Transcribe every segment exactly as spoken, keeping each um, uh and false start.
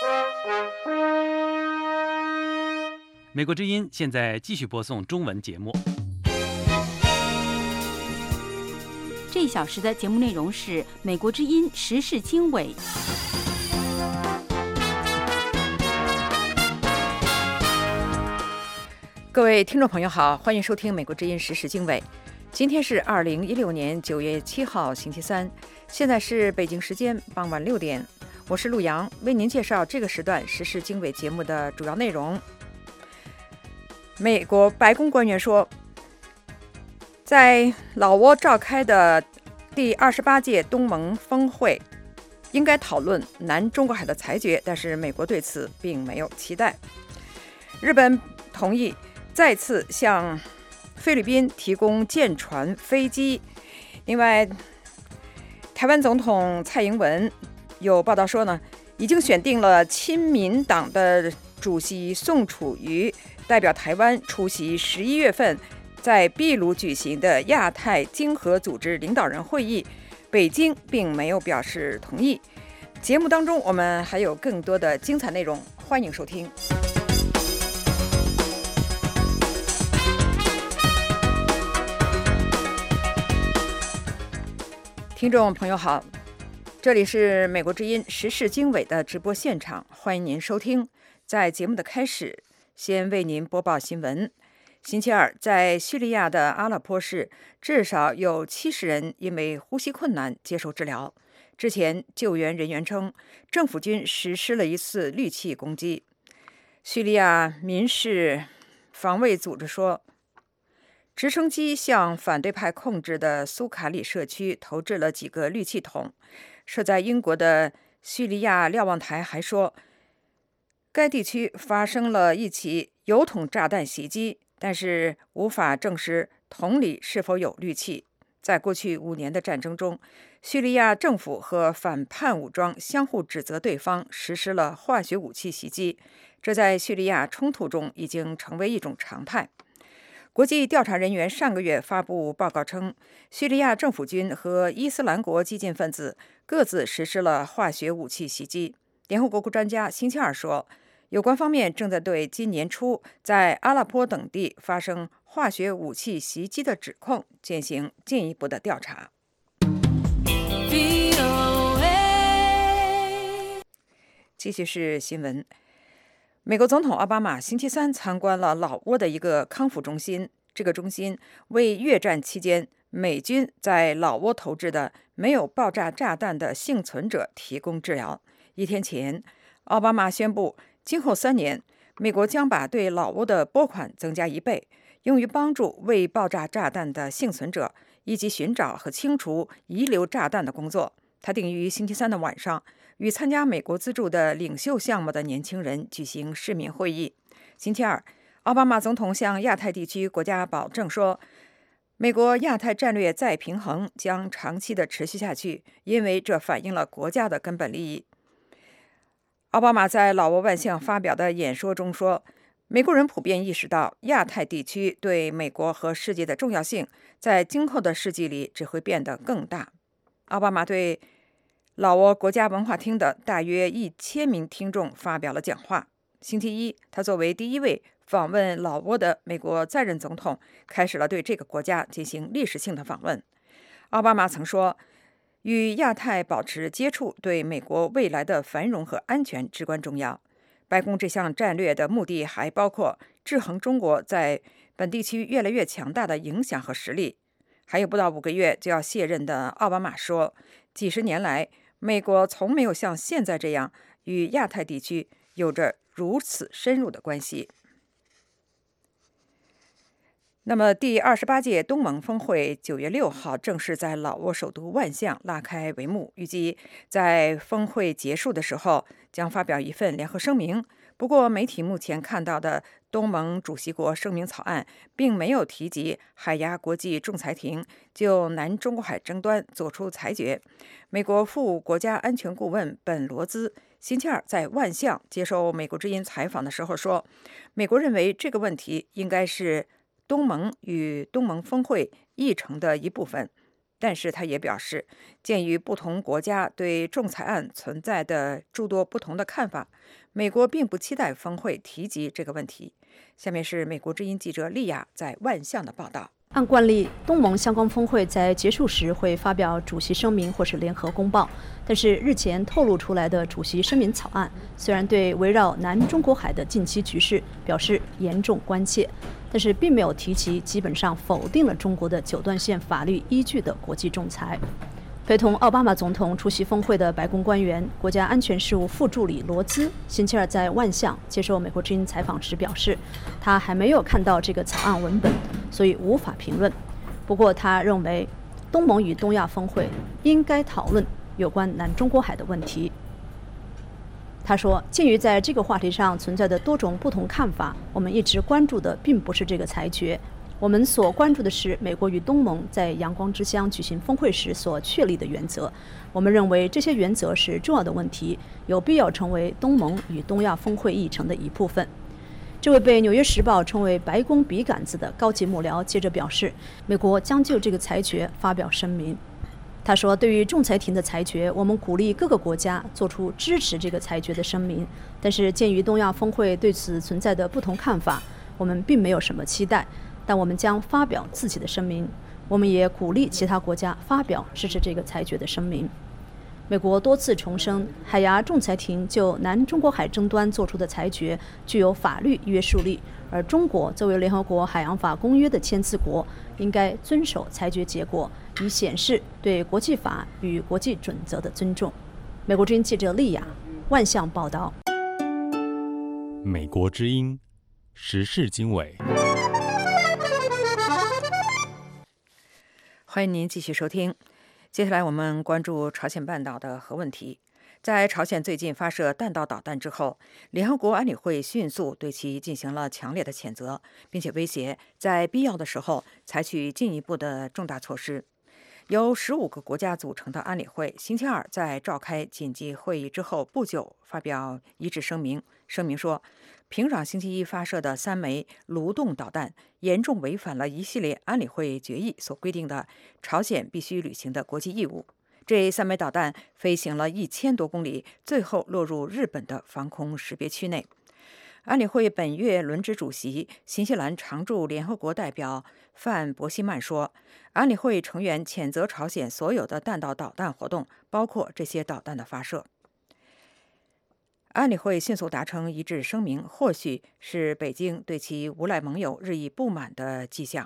美国之音现在继续播送中文节目。 这一小时的节目内容是美国之音时事经纬。 各位听众朋友好，欢迎收听美国之音时事经纬。今天是二零一六年九月七号星期三，现在是北京时间傍晚六点，我是陆阳，为您介绍这个时段时事经纬节目的主要内容。美国白宫官员说，在老挝召开的第二十八届东盟峰会应该讨论南中国海的裁决，但是美国对此并没有期待。日本同意再次向菲律宾提供舰船、飞机。另外，台湾总统蔡英文有报道说呢，已经选定了亲民党的主席宋楚瑜代表台湾出席十一月份在秘鲁举行的亚太经合组织领导人会议，北京并没有表示同意。节目当中我们还有更多的精彩内容，欢迎收听。听众朋友好，这里是美国之音时事经纬的直播现场，欢迎您收听。在节目的开始，先为您播报新闻。星期二，在叙利亚的阿勒颇市，至少有七十人因为呼吸困难接受治疗。之前，救援人员称，政府军实施了一次氯气攻击。叙利亚民事防卫组织说，直升机向反对派控制的苏卡里社区投掷了几个氯气筒。设在英国的叙利亚瞭望台还说，该地区发生了一起油桶炸弹袭击，但是无法证实桶里是否有氯气。在过去五年的战争中，叙利亚政府和反叛武装相互指责对方实施了化学武器袭击，这在叙利亚冲突中已经成为一种常态。国际调查人员上个月发布报告称，叙利亚政府军和伊斯兰国激进分子各自实施了化学武器袭击。联合国专家星期二说，有关方面正在对今年初在阿勒颇等地发生化学武器袭击的指控进行进一步的调查。继续是新闻。美国总统奥巴马星期三参观了老挝的一个康复中心，这个中心为越战期间美军在老挝投掷的没有爆炸炸弹的幸存者提供治疗。一天前，奥巴马宣布，今后三年，美国将把对老挝的拨款增加一倍，用于帮助未爆炸炸弹的幸存者以及寻找和清除遗留炸弹的工作。他定于星期三的晚上与参加美国资助的领袖项目的年轻人举行市民会议。星期二，奥巴马总统向亚太地区国家保证说，美国亚太战略再平衡将长期的持续下去，因为这反映了国家的根本利益。奥巴马在老挝万象发表的演说中说，美国人普遍意识到亚太地区对美国和世界的重要性，在今后的世纪里只会变得更大。奥巴马对老挝国家文化厅的大约一千名听众发表了讲话。星期一，他作为第一位访问老挝的美国在任总统，开始了对这个国家进行历史性的访问。奥巴马曾说，与亚太保持接触对美国未来的繁荣和安全至关重要。白宫这项战略的目的还包括制衡中国在本地区越来越强大的影响和实力。还有不到五个月就要卸任的奥巴马说，几十年来，美国从没有像现在这样与亚太地区有着如此深入的关系。那么，第二十八届东盟峰会九月六号正式在老挝首都万象拉开帷幕，预计在峰会结束的时候将发表一份联合声明。不过，媒体目前看到的东盟主席国声明草案并没有提及海牙国际仲裁庭就南中国海争端作出裁决。美国副国家安全顾问本·罗兹星期二在万象接受美国之音采访的时候说，美国认为这个问题应该是东盟与东盟峰会议程的一部分。 但是他也表示，鉴于不同国家对仲裁案存在的诸多不同的看法，美国并不期待峰会提及这个问题。下面是美国之音记者莉亚在万象的报道。 按惯例，东盟相关峰会在结束时会发表主席声明或是联合公报，但是日前透露出来的主席声明草案，虽然对围绕南中国海的近期局势表示严重关切，但是并没有提及基本上否定了中国的九段线法律依据的国际仲裁。陪同奥巴马总统出席峰会的白宫官员、国家安全事务副助理罗兹星期二在万象接受美国之音采访时表示，他还没有看到这个草案文本，所以无法评论。不过他认为，东盟与东亚峰会应该讨论有关南中国海的问题。他说，鉴于在这个话题上存在的多种不同看法，我们一直关注的并不是这个裁决。我们所关注的是美国与东盟在阳光之乡举行峰会时所确立的原则。我们认为这些原则是重要的问题，有必要成为东盟与东亚峰会议程的一部分。这位被《纽约时报》称为“白宫笔杆子”的高级幕僚接着表示，美国将就这个裁决发表声明。他说，对于仲裁庭的裁决，我们鼓励各个国家做出支持这个裁决的声明，但是鉴于东亚峰会对此存在的不同看法，我们并没有什么期待，但我们将发表自己的声明。我们也鼓励其他国家发表支持这个裁决的声明。美国多次重申，海牙仲裁庭就南中国海争端作出的裁决具有法律约束力，而中国作为联合国海洋法公约的签字国，应该遵守裁决结果，以显示对国际法与国际准则的尊重。美国之音记者莉亚，万象报道。 美国之音时事经纬。 欢迎您继续收听。接下来我们关注朝鲜半岛的核问题。在朝鲜最近发射弹道导弹之后，联合国安理会迅速对其进行了强烈的谴责，并且威胁在必要的时候采取进一步的重大措施。由十五个国家组成的安理会星期二在召开紧急会议之后不久发表一致声明，声明说，平壤星期一发射的三枚蠕动导弹严重违反了一系列安理会决议所规定的朝鲜必须履行的国际义务。这三枚导弹飞行了一千多公里，最后落入日本的防空识别区内。安理会本月轮值主席、新西兰常驻联合国代表范博西曼说，安理会成员谴责朝鲜所有的弹道导弹活动，包括这些导弹的发射。安理会迅速达成一致声明，或许是北京对其无赖盟友日益不满的迹象。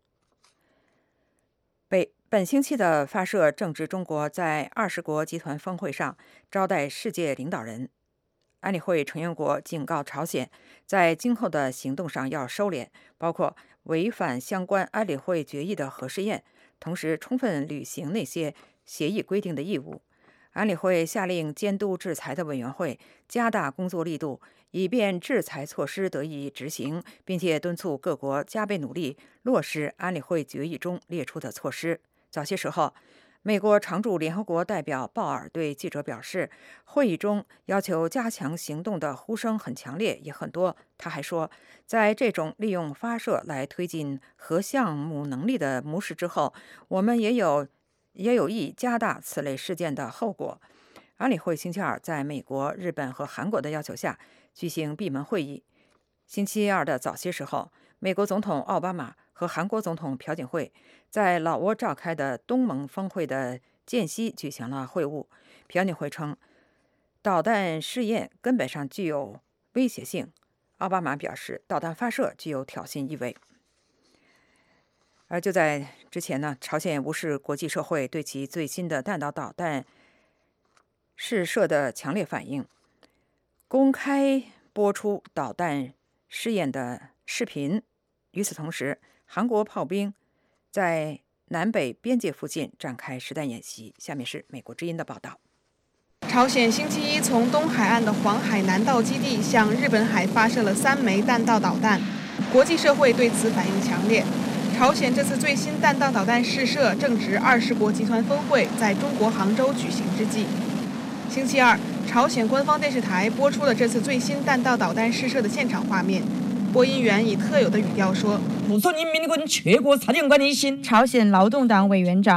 北本星期的发射正值中国在二十国集团峰会上招待世界领导人。安理会成员国警告朝鲜，在今后的行动上要收敛，包括违反相关安理会决议的核试验，同时充分履行那些协议规定的义务。安理会下令监督制裁的委员会加大工作力度，以便制裁措施得以执行，并且敦促各国加倍努力落实安理会决议中列出的措施。早些时候，美国常驻联合国代表鲍尔对记者表示，会议中要求加强行动的呼声很强烈，也很多。他还说，在这种利用发射来推进核项目能力的模式之后，我们也有也有意加大此类事件的后果。安理会星期二在美国、日本和韩国的要求下举行闭门会议。星期二的早些时候，美国总统奥巴马和韩国总统朴槿惠在老挝召开的东盟峰会的间隙举行了会晤。朴槿惠称，导弹试验根本上具有威胁性。奥巴马表示，导弹发射具有挑衅意味。而就在之前呢，朝鲜无视国际社会对其最新的弹道导弹试射的强烈反应，公开播出导弹试验的视频。与此同时，韩国炮兵在南北边界附近展开实弹演习。下面是美国之音的报道。 朝鲜星期一从东海岸的黄海南道基地向日本海发射了三枚弹道导弹，国际社会对此反应强烈。朝鲜这次最新弹道导弹试射正值二十国集团峰会在中国杭州举行之际。星期二，朝鲜官方电视台播出了这次最新弹道导弹试射的现场画面。播音员以特有的语调说：“ 朝鲜劳动党委员长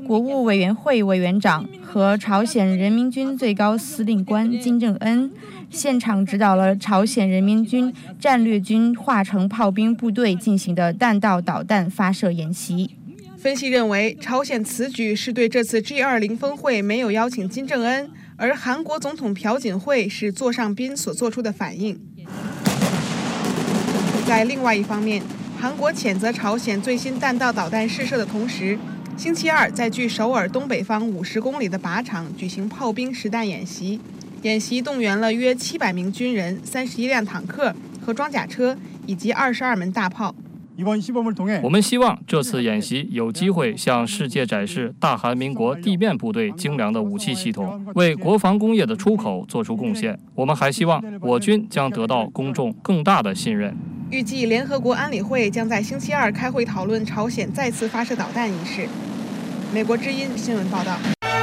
国务委员会委员长和朝鲜人民军最高司令官金正恩现场指导了朝鲜人民军战略军化成炮兵部队进行的弹道导弹发射演习。 分析认为，朝鲜此举是对这次 G 二十 峰会没有邀请金正恩，而韩国总统朴槿惠是座上宾所做出的反应。在另外一方面，韩国谴责朝鲜最新弹道导弹试射的同时，星期二在距首尔东北方五十公里的靶场举行炮兵实弹演习。演习动员了约七百名军人、三十一辆坦克和装甲车，以及二十二门大炮。 我们希望这次演习有机会向世界展示大韩民国地面部队精良的武器系统，为国防工业的出口做出贡献。我们还希望我军将得到公众更大的信任。 预计联合国安理会将在星期二开会讨论朝鲜再次发射导弹一事。美国之音新闻报道。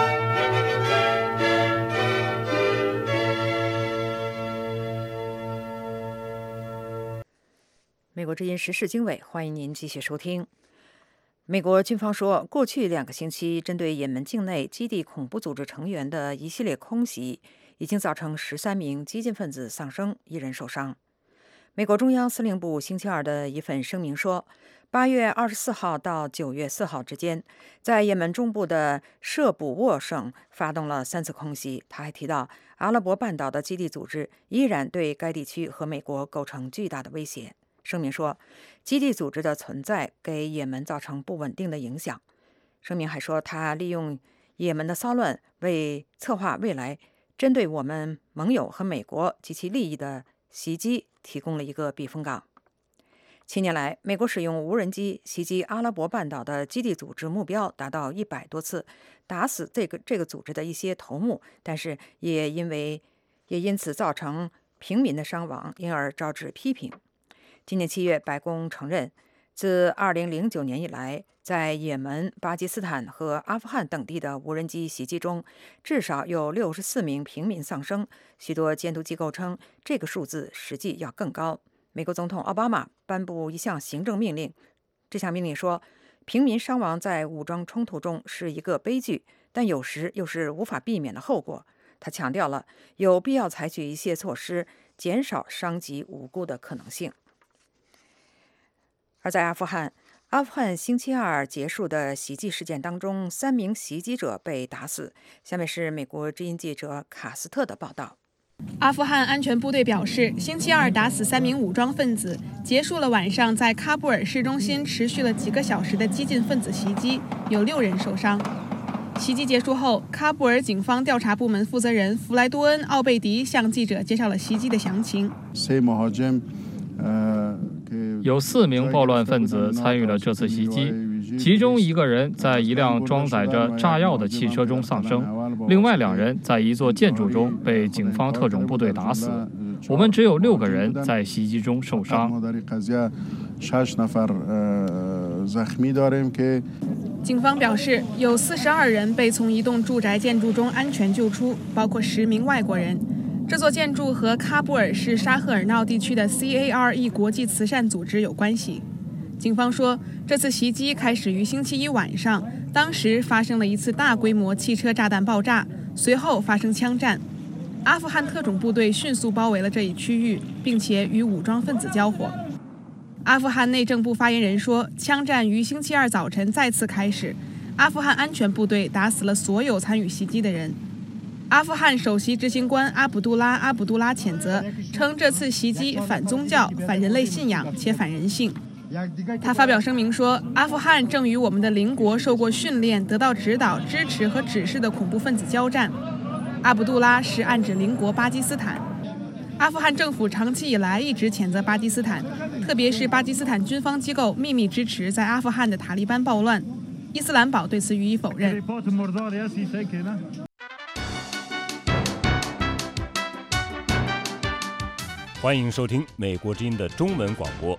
美国之音时事经纬，欢迎您继续收听。美国军方说，过去两个星期针对也门境内基地恐怖组织成员的一系列空袭，已经造成十三名激进分子丧生，一人受伤。美国中央司令部星期二的一份声明说，八月二十四号到九月四号之间，在也门中部的舍卜沃省发动了三次空袭。他还提到，阿拉伯半岛的基地组织依然对该地区和美国构成巨大的威胁。声明说，基地组织的存在给也门造成不稳定的影响。声明还说，他利用也门的骚乱为策划未来针对我们盟友和美国及其利益的袭击提供了一个避风港。七年来，美国使用无人机袭击阿拉伯半岛的基地组织目标达到一百多次，打死这个这个组织的一些头目，但是也因为也因此造成平民的伤亡，因而招致批评。今年七月，白宫承认，自二零零九年以来，在也门、巴基斯坦和阿富汗等地的无人机袭击中，至少有六十四名平民丧生。许多监督机构称，这个数字实际要更高。美国总统奥巴马颁布一项行政命令，这项命令说，平民伤亡在武装冲突中是一个悲剧，但有时又是无法避免的后果。他强调了有必要采取一些措施，减少伤及无辜的可能性。而在阿富汗，阿富汗星期二结束的袭击事件当中，三名袭击者被打死。下面是美国之音记者卡斯特的报道。 阿富汗安全部队表示，星期二打死三名武装分子，结束了晚上在喀布尔市中心持续了几个小时的激进分子袭击，有六人受伤。袭击结束后，喀布尔警方调查部门负责人弗莱多恩·奥贝迪向记者介绍了袭击的详情。 有四名暴乱分子参与了这次袭击，其中一个人在一辆装载着炸药的汽车中丧生，另外两人在一座建筑中被警方特种部队打死。我们只有六个人在袭击中受伤。 警方表示，有四十二人被从一栋住宅建筑中安全救出，包括十名外国人。这座建筑和喀布尔市沙赫尔闹地区的 C A R E 国际慈善组织有关系。警方说，这次袭击开始于星期一晚上，当时发生了一次大规模汽车炸弹爆炸，随后发生枪战。阿富汗特种部队迅速包围了这一区域，并且与武装分子交火。阿富汗内政部发言人说，枪战于星期二早晨再次开始，阿富汗安全部队打死了所有参与袭击的人。阿富汗首席执行官阿卜杜拉·阿卜杜拉谴责称，这次袭击反宗教、反人类信仰且反人性。他发表声明说，阿富汗正与我们的邻国受过训练、得到指导、支持和指示的恐怖分子交战。阿卜杜拉是暗指邻国巴基斯坦。阿富汗政府长期以来一直谴责巴基斯坦，特别是巴基斯坦军方机构秘密支持在阿富汗的塔利班暴乱。伊斯兰堡对此予以否认。 欢迎收听美国之音的中文广播。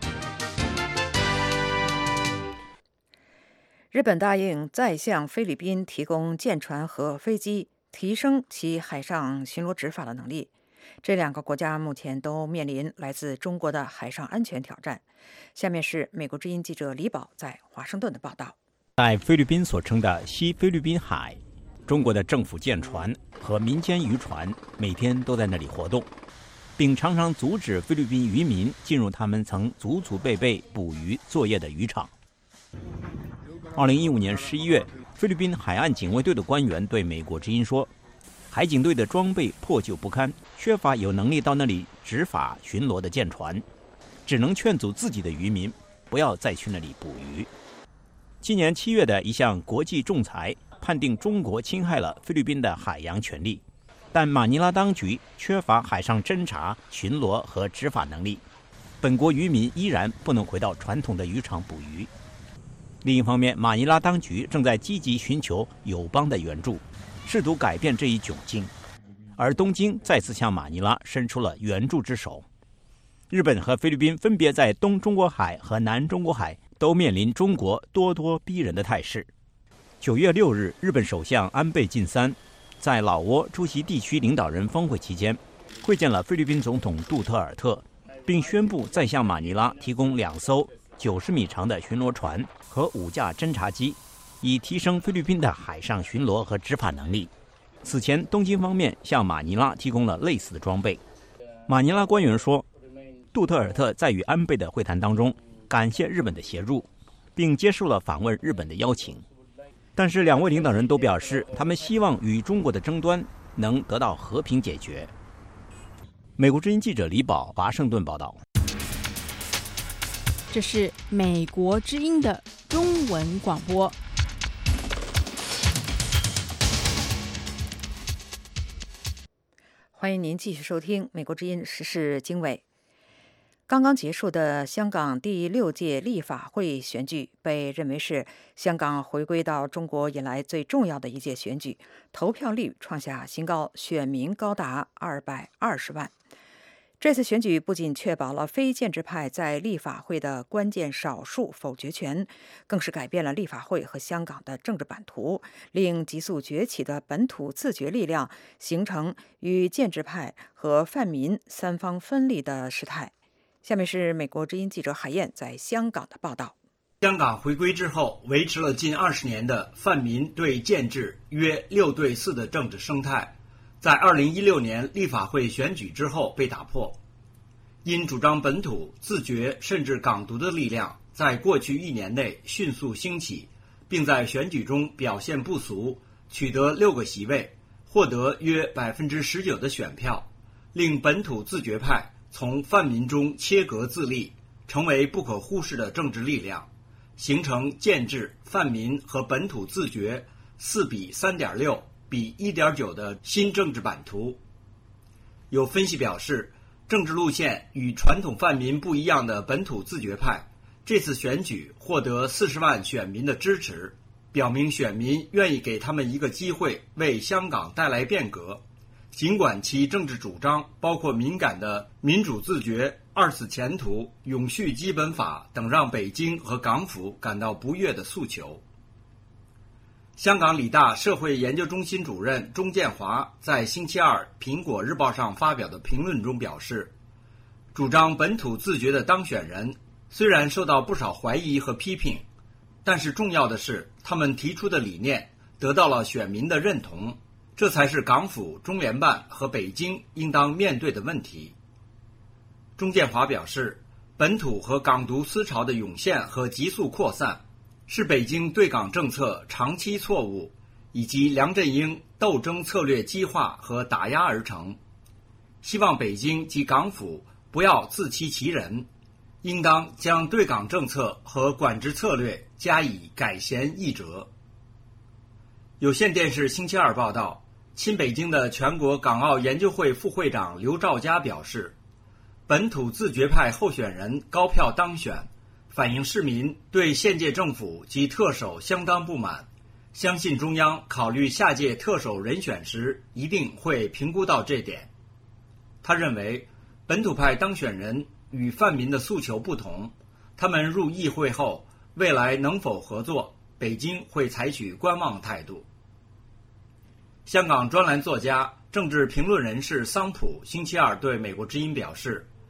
日本答应再向菲律宾提供舰船和飞机，提升其海上巡逻执法的能力。这两个国家目前都面临来自中国的海上安全挑战。下面是美国之音记者李宝在华盛顿的报道。 在菲律宾所称的西菲律宾海，中国的政府舰船和民间渔船每天都在那里活动，并常常阻止菲律宾渔民进入他们曾祖祖辈辈捕鱼作业的渔场。二零一五年十一月，菲律宾海岸警卫队的官员对美国之音说，海警队的装备破旧不堪，缺乏有能力到那里执法巡逻的舰船，只能劝阻自己的渔民不要再去那里捕鱼。今年七月的一项国际仲裁判定中国侵害了菲律宾的海洋权利，但马尼拉当局缺乏海上侦察、巡逻和执法能力，本国渔民依然不能回到传统的渔场捕鱼。另一方面，马尼拉当局正在积极寻求友邦的援助，试图改变这一窘境，而东京再次向马尼拉伸出了援助之手。日本和菲律宾分别在东中国海和南中国海都面临中国咄咄逼人的态势。九月六日，日本首相安倍晋三在老挝出席地区领导人峰会期间，会见了菲律宾总统杜特尔特，并宣布再向马尼拉提供两艘九十米长的巡逻船和五架侦察机，以提升菲律宾的海上巡逻和执法能力。此前，东京方面向马尼拉提供了类似的装备。马尼拉官员说，杜特尔特在与安倍的会谈当中感谢日本的协助，并接受了访问日本的邀请。但是两位领导人都表示，他们希望与中国的争端能得到和平解决。美国之音记者李宝华盛顿报道。 这是美国之音的中文广播。 欢迎您继续收听美国之音时事经纬。刚刚结束的香港第六届立法会选举被认为是香港回归到中国以来最重要的一届选举，投票率创下新高，选民高达二百二十万。这次选举不仅确保了非建制派在立法会的关键少数否决权，更是改变了立法会和香港的政治版图，令急速崛起的本土自决力量形成与建制派和泛民三方分立的事态。下面是美国之音记者海燕在香港的报道。 香港回归之后，维持了近二十年的泛民对建制约六对四的政治生态，在二零一六年立法会选举之后被打破。因主张本土自决甚至港独的力量在过去一年内迅速兴起，并在选举中表现不俗，取得六个席位，获得约百分之十九的选票，令本土自决派从泛民中切割自立，成为不可忽视的政治力量，形成建制、泛民和本土自决四比三点六比一点九的新政治版图。有分析表示，政治路线与传统泛民不一样的本土自决派这次选举获得四十万选民的支持，表明选民愿意给他们一个机会为香港带来变革。尽管其政治主张包括敏感的民主自决、二次前途、永续基本法等让北京和港府感到不悦的诉求。香港理大社会研究中心主任钟建华在星期二《苹果日报》上发表的评论中表示，主张本土自决的当选人虽然受到不少怀疑和批评，但是重要的是他们提出的理念得到了选民的认同，这才是港府、中联办和北京应当面对的问题。钟建华表示，本土和港独思潮的涌现和急速扩散是北京对港政策长期错误以及梁振英斗争策略激化和打压而成，希望北京及港府不要自欺欺人，应当将对港政策和管制策略加以改弦易辙。有线电视星期二报道，亲北京的全国港澳研究会副会长刘兆佳表示，本土自决派候选人高票当选，反映市民对现届政府及特首相当不满，相信中央考虑下届特首人选时一定会评估到这点。他认为，本土派当选人与泛民的诉求不同，他们入议会后，未来能否合作，北京会采取观望态度。香港专栏作家、政治评论人士桑普星期二对美国之音表示，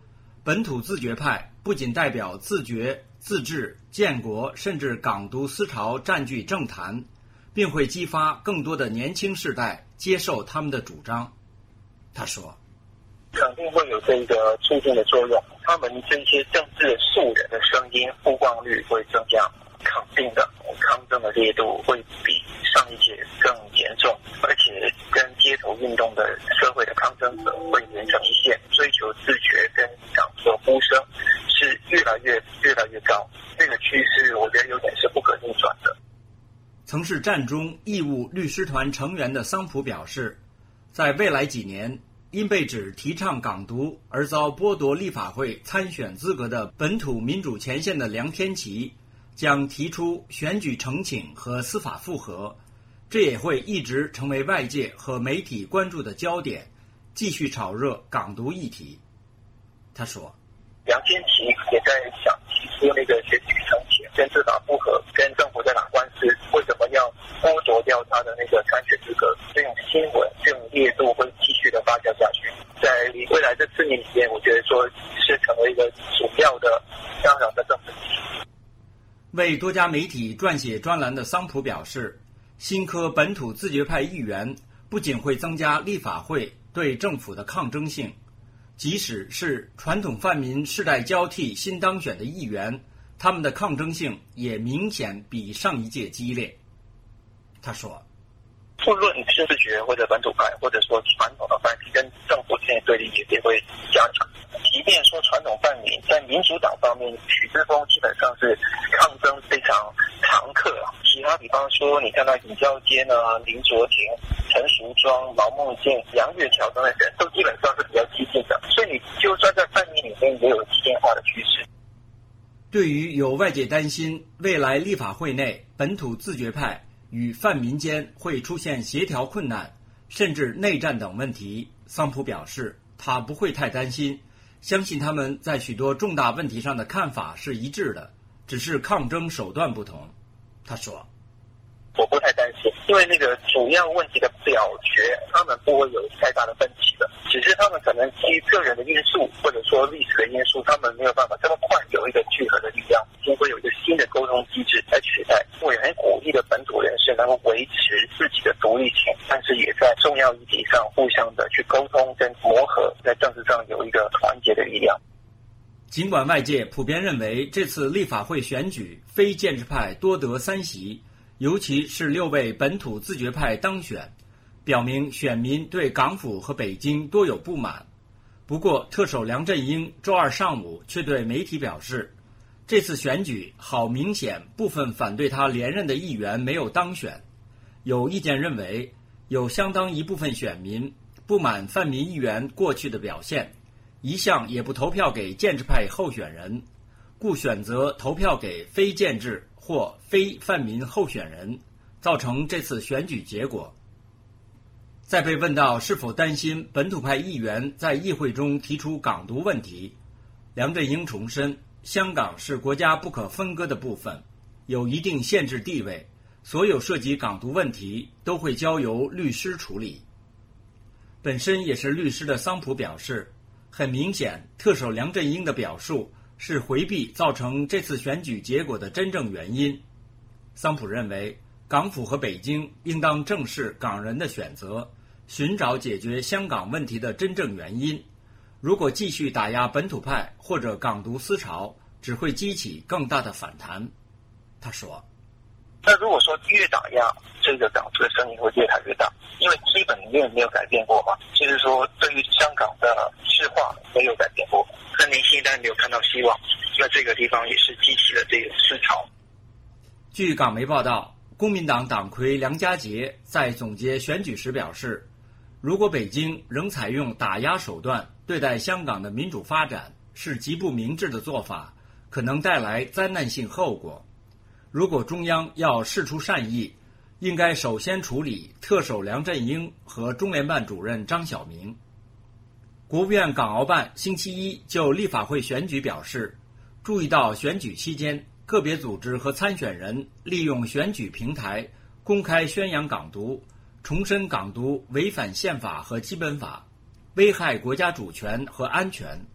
本土自决派不仅代表自觉、自治、建国，甚至港独思潮占据政坛，并会激发更多的年轻世代接受他们的主张。他说， 肯定会有这个促进的作用，他们这些政治素人的声音曝光率会增加，肯定的抗争的烈度会比上一届更严重，而且跟街头运动的社会的抗争者会连成一线，追求自觉跟港独的呼声是越来越越来越高，这个趋势我觉得有点是不可逆转的。 曾是战中义务律师团成员的桑普表示，在未来几年，因被指提倡港独而遭剥夺立法会参选资格的本土民主前线的梁天琦将提出选举呈请和司法复核，这也会一直成为外界和媒体关注的焦点，继续炒热港独议题。他说， 梁天琦也在想提出那个选举呈请跟司法复核，跟政府在打官司，为什么要剥夺掉他的那个参选资格？这种新闻这种烈度会继续的发酵下去，在未来这四年里面，我觉得说是成为一个主要的香港的政治议题。 为多家媒体撰写专栏的桑普表示，新科本土自决派议员不仅会增加立法会对政府的抗争性，即使是传统泛民世代交替新当选的议员，他们的抗争性也明显比上一届激烈。他说， 不论是自觉或者本土派，或者说传统的泛民跟政府之间的对立也会加强。即便说传统泛民在民主党方面，许志峰基本上是抗争非常常客。其他比方说，你看到尹兆坚啊、林卓廷、陈淑庄、毛孟静、杨岳桥等等人，都基本上是比较激进的。所以你就算在泛民里面也有激进化的趋势。 对于有外界担心未来立法会内本土自决派与泛民间会出现协调困难，甚至内战等问题，桑普表示他不会太担心，相信他们在许多重大问题上的看法是一致的，只是抗争手段不同。他说， 我不太担心，因为那个主要问题的表决，他们不会有太大的分歧的，只是他们可能基于个人的因素，或者说历史的因素，他们没有办法这么快有一个聚合的力量，就会有一个新的沟通机制来取代。我也很鼓励的本土人士能够维持自己的独立性，但是也在重要议题上互相的去沟通跟磨合，在政治上有一个团结的力量。 尽管外界普遍认为这次立法会选举非建制派多得三席，尤其是六位本土自决派当选，表明选民对港府和北京多有不满。不过，特首梁振英周二上午却对媒体表示，这次选举好明显部分反对他连任的议员没有当选。有意见认为，有相当一部分选民不满泛民议员过去的表现，一向也不投票给建制派候选人，故选择投票给非建制或非泛民候选人，造成这次选举结果。在被问到是否担心本土派议员在议会中提出港独问题，梁振英重申，香港是国家不可分割的部分，有一定宪制地位，所有涉及港独问题都会交由律师处理。本身也是律师的桑普表示，很明显，特首梁振英的表述是回避造成这次选举结果的真正原因。桑普认为，港府和北京应当正视港人的选择，寻找解决香港问题的真正原因。如果继续打压本土派或者港独思潮，只会激起更大的反弹。他说， 那如果说越打压，这个港独的声音会越来越大，因为基本面没有改变过嘛，就是说对于香港的市话没有改变过，那年轻一代没有看到希望，那这个地方也是激起了这个思潮。 据港媒报道，公民党党魁梁家杰在总结选举时表示，如果北京仍采用打压手段对待香港的民主发展，是极不明智的做法，可能带来灾难性后果。如果中央要释出善意，应该首先处理特首梁振英和中联办主任张晓明。国务院港澳办星期一就立法会选举表示，注意到选举期间个别组织和参选人利用选举平台公开宣扬港独，重申港独违反宪法和基本法，危害国家主权和安全，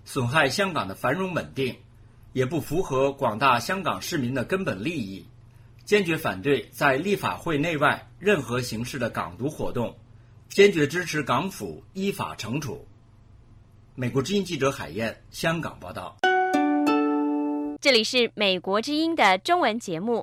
损害香港的繁荣稳定，也不符合广大香港市民的根本利益，坚决反对在立法会内外任何形式的港独活动，坚决支持港府依法惩处。美国之音记者海燕，香港报道。 这里是美国之音的中文节目。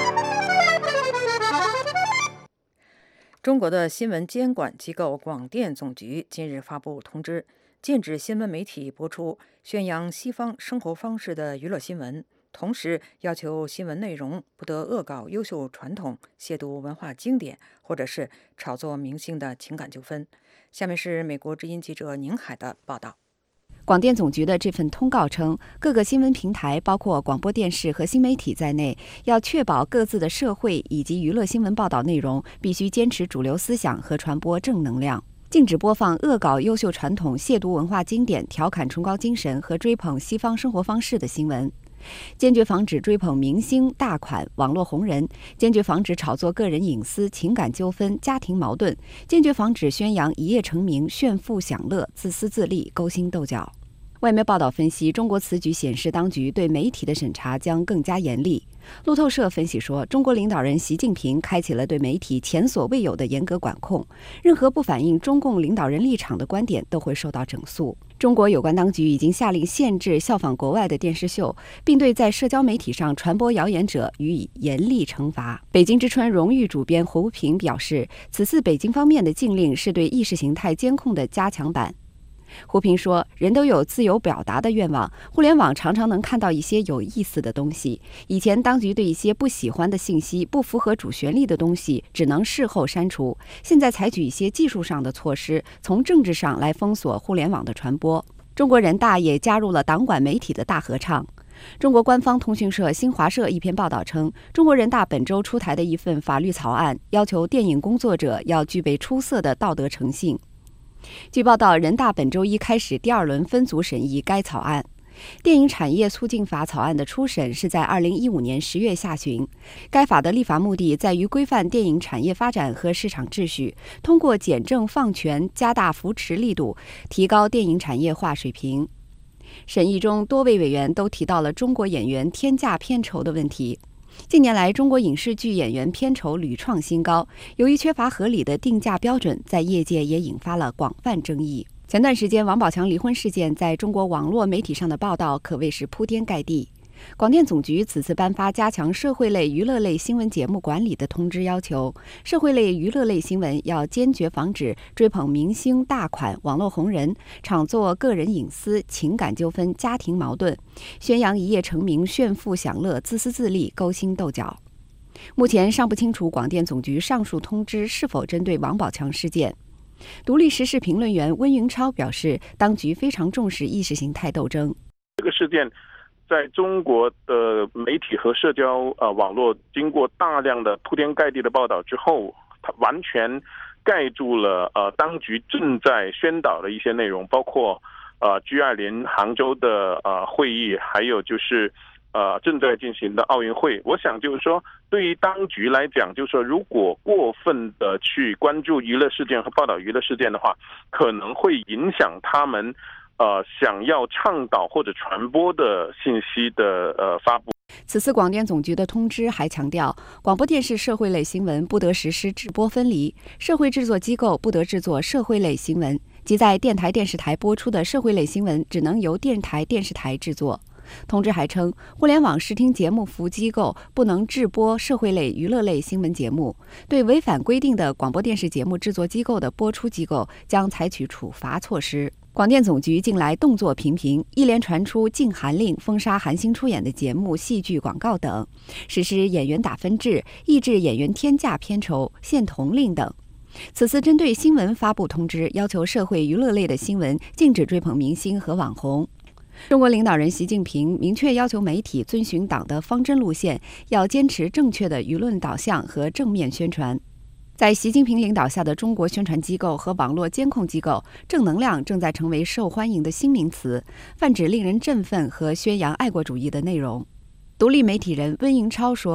中国的新闻监管机构广电总局近日发布通知，禁止新闻媒体播出宣扬西方生活方式的娱乐新闻，同时要求新闻内容不得恶搞优秀传统、亵渎文化经典，或者是炒作明星的情感纠纷。下面是美国之音记者宁海的报道。 广电总局的这份通告称，各个新闻平台，包括广播电视和新媒体在内，要确保各自的社会以及娱乐新闻报道内容必须坚持主流思想和传播正能量，禁止播放恶搞优秀传统、亵渎文化经典、调侃崇高精神和追捧西方生活方式的新闻，坚决防止追捧明星、大款、网络红人，坚决防止炒作个人隐私、情感纠纷、家庭矛盾，坚决防止宣扬一夜成名、炫富享乐、自私自利、勾心斗角。外媒报道分析，中国此举显示当局对媒体的审查将更加严厉。路透社分析说，中国领导人习近平开启了对媒体前所未有的严格管控，任何不反映中共领导人立场的观点都会受到整肃。中国有关当局已经下令限制效仿国外的电视秀，并对在社交媒体上传播谣言者予以严厉惩罚。北京之春荣誉主编胡平表示，此次北京方面的禁令是对意识形态监控的加强版。胡平说，人都有自由表达的愿望，互联网常常能看到一些有意思的东西。以前当局对一些不喜欢的信息、不符合主旋律的东西只能事后删除，现在采取一些技术上的措施，从政治上来封锁互联网的传播。中国人大也加入了党管媒体的大合唱。中国官方通讯社新华社一篇报道称，中国人大本周出台的一份法律草案，要求电影工作者要具备出色的道德诚信。据报道，人大本周一开始第二轮分组审议该草案。电影产业促进法草案的初审是在二零一五年十月下旬。该法的立法目的在于规范电影产业发展和市场秩序，通过简政放权，加大扶持力度，提高电影产业化水平。审议中，多位委员都提到了中国演员天价片酬的问题。近年来，中国影视剧演员片酬屡创新高，由于缺乏合理的定价标准，在业界也引发了广泛争议。前段时间，王宝强离婚事件在中国网络媒体上的报道可谓是铺天盖地。广电总局此次颁发加强社会类、娱乐类新闻节目管理的通知，要求社会类、娱乐类新闻要坚决防止追捧明星、大款、网络红人，炒作个人隐私、情感纠纷、家庭矛盾，宣扬一夜成名、炫富享乐、自私自利、勾心斗角。目前尚不清楚广电总局上述通知是否针对王宝强事件。独立时事评论员温云超表示，当局非常重视意识形态斗争。 这个事件在中国的媒体和社交呃网络经过大量的铺天盖地的报道之后，它完全盖住了呃当局正在宣导的一些内容，包括呃 G 二零 杭州的呃会议，还有就是呃正在进行的奥运会。我想就是说，对于当局来讲，就是说如果过分的去关注娱乐事件和报道娱乐事件的话，可能会影响他们呃，想要倡导或者传播的信息的呃发布。 此次广电总局的通知还强调，广播电视社会类新闻不得实施制播分离，社会制作机构不得制作社会类新闻，即在电台、电视台播出的社会类新闻只能由电台、电视台制作。通知还称，互联网视听节目服务机构不能制播社会类、娱乐类新闻节目，对违反规定的广播电视节目制作机构的播出机构将采取处罚措施。广电总局近来动作频频，一连传出禁韩令、封杀韩星出演的节目、戏剧、广告等，实施演员打分制、抑制演员天价片酬、限童令等。此次针对新闻发布通知，要求社会娱乐类的新闻禁止追捧明星和网红。中国领导人习近平明确要求媒体遵循党的方针路线，要坚持正确的舆论导向和正面宣传。在习近平领导下的中国宣传机构和网络监控机构，正能量正在成为受欢迎的新名词，泛指令人振奋和宣扬爱国主义的内容。独立媒体人温迎超说，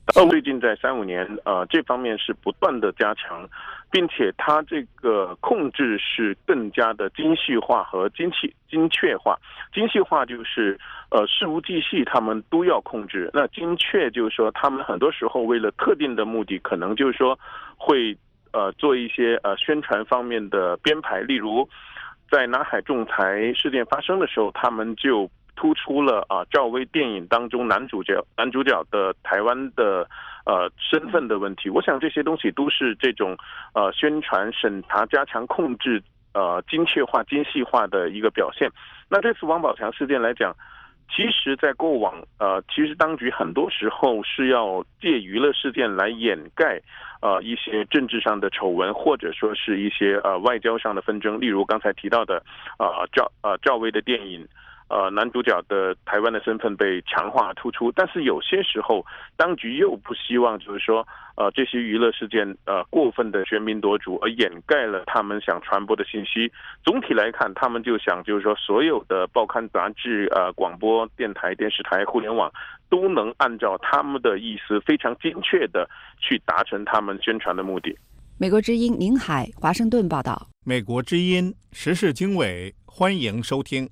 最近在三五年，呃，这方面是不断的加强，并且它这个控制是更加的精细化和精细精确化。精细化就是呃事无巨细，他们都要控制；那精确就是说，他们很多时候为了特定的目的，可能就是说会呃做一些呃宣传方面的编排，例如在南海仲裁事件发生的时候，他们就突出了啊赵薇电影当中男主角男主角的台湾的呃身份的问题。我想这些东西都是这种呃宣传审查加强控制呃精确化精细化的一个表现。那这次王宝强事件来讲，其实在过往呃其实当局很多时候是要借娱乐事件来掩盖呃一些政治上的丑闻，或者说是一些呃外交上的纷争，例如刚才提到的呃赵呃赵薇的电影。呃，男主角的台湾的身份被强化突出，但是有些时候，当局又不希望就是说，呃，这些娱乐事件呃过分的喧宾夺主，而掩盖了他们想传播的信息。总体来看，他们就想就是说，所有的报刊杂志、呃广播电台、电视台、互联网都能按照他们的意思，非常精确的去达成他们宣传的目的。 美国之音宁海华盛顿报道。 美国之音时事经纬，欢迎收听。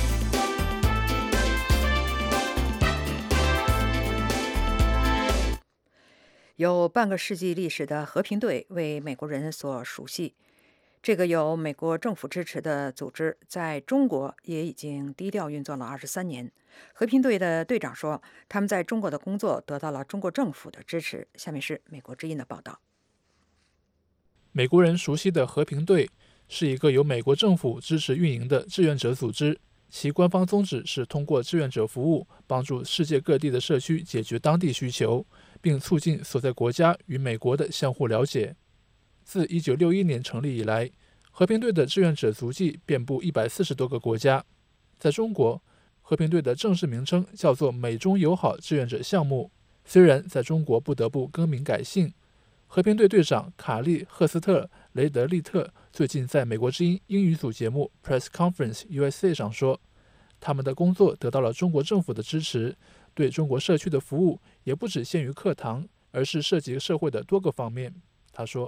有半个世纪历史的和平队为美国人所熟悉。这个由美国政府支持的组织在中国也已经低调运作了二十三年。和平队的队长说，他们在中国的工作得到了中国政府的支持。下面是美国之音的报道。 美国人熟悉的和平队是一个由美国政府支持运营的志愿者组织，其官方宗旨是通过志愿者服务，帮助世界各地的社区解决当地需求，并促进所在国家与美国的相互了解。自一九六一年成立以来，和平队的志愿者足迹遍布一百四十多个国家。在中国，和平队的正式名称叫做美中友好志愿者项目，虽然在中国不得不更名改姓。和平队队长卡利·赫斯特·雷德利特最近在美国之音英语组节目 Press Conference U S A 上说，他们的工作得到了中国政府的支持，对中国社区的服务也不只限于课堂，而是涉及社会的多个方面。他说，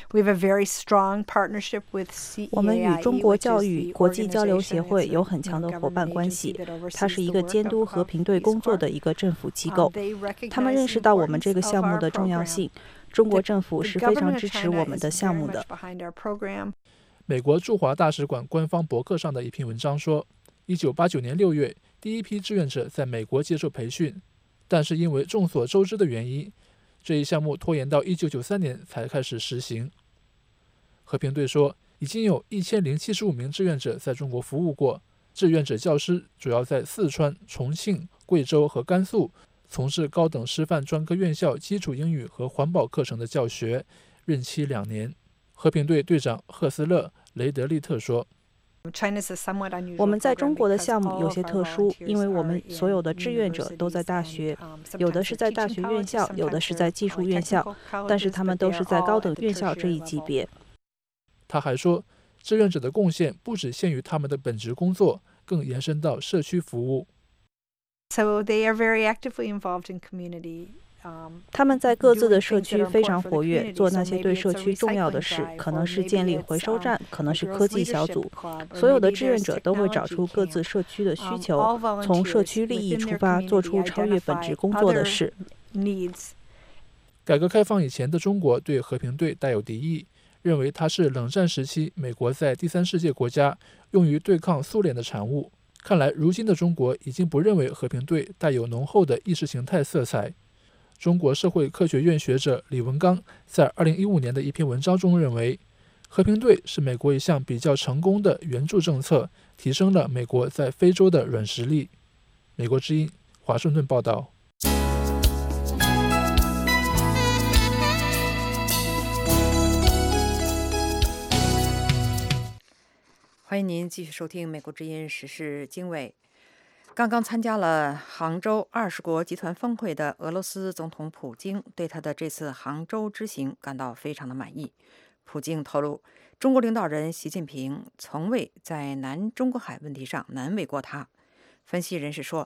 我们与中国教育国际交流协会有很强的伙伴关系，它是一个监督和平队工作的一个政府机构。他们认识到我们这个项目的重要性，中国政府是非常支持我们的项目的。 美国驻华大使馆官方博客上的一篇文章说，一九八九年六月，第一批志愿者在美国接受培训，但是因为众所周知的原因，这一项目拖延到一九九三年才开始实行。和平队说，已经有一千零七十五名志愿者在中国服务过。志愿者教师主要在四川、重庆、贵州和甘肃从事高等师范专科院校基础英语和环保课程的教学，任期两年。和平队队长赫斯勒·雷德利特说， 我们在中国的项目有些特殊，因为我们所有的志愿者都在大学，有的是在大学院校，有的是在技术院校，但是他们都是在高等院校这一级别。 他还说，志愿者的贡献不只限于他们的本职工作，更延伸到社区服务。 他们在各自的社区非常活跃，做那些对社区重要的事，可能是建立回收站，可能是科技小组。所有的志愿者都会找出各自社区的需求，从社区利益出发，做出超越本职工作的事。 改革开放以前的中国对和平队带有敌意，认为它是冷战时期美国在第三世界国家用于对抗苏联的产物。看来如今的中国已经不认为和平队带有浓厚的意识形态色彩。中国社会科学院学者李文刚在二零一五年的一篇文章中认为，和平队是美国一项比较成功的援助政策，提升了美国在非洲的软实力。美国之音华盛顿报道。 欢迎您继续收听美国之音时事经纬。刚刚参加了杭州二十国集团峰会的俄罗斯总统普京对他的这次杭州之行感到非常的满意。普京透露，中国领导人习近平从未在南中国海问题上难为过他。分析人士说，